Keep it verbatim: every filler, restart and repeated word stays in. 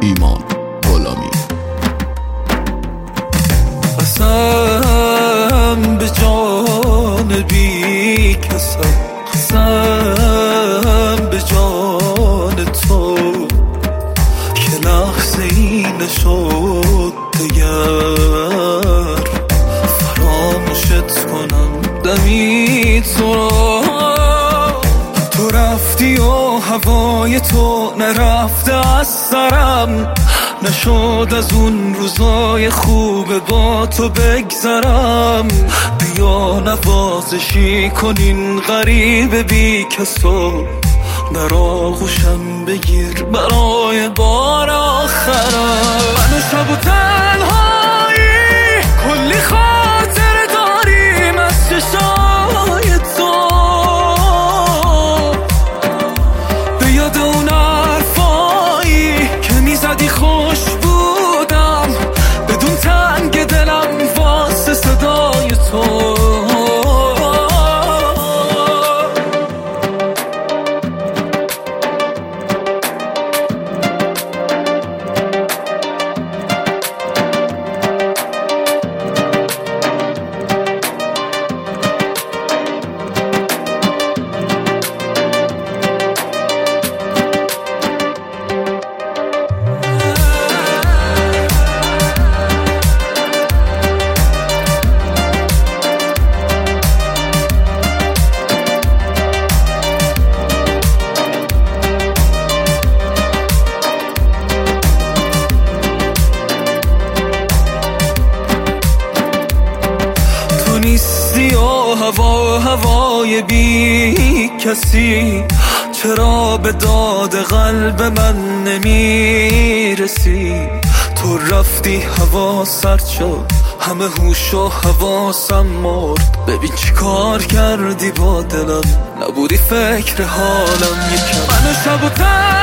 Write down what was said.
ایمان غلامی. قسم به جان بی کسم، قسم به جان تو که لحظه ای نشد دگر فراموشت کنم دمی تو را. تو رفتی و هوای تو نرفته از سرم، نشد از اون روزای خوب با تو بگذرم. بیا نوازشی کنین غریب بی کسو، در آغوشم بگیر برای بار آخرم. من و شب و تنهایی کلی خاطر داریم از چشای تو، به یاد اون حرفایی که میزدی خوش بودم، بدون تنگ دلم واسه صدای تو. نیستی و هوا هوای بی کسی، چرا به داد قلب من نمیرسی؟ تو رفتی هوا سرد شد، همه هوش و حواسم مرد. ببین چی کار کردی با دلم، نبودی فکر حالم یکم. من شب و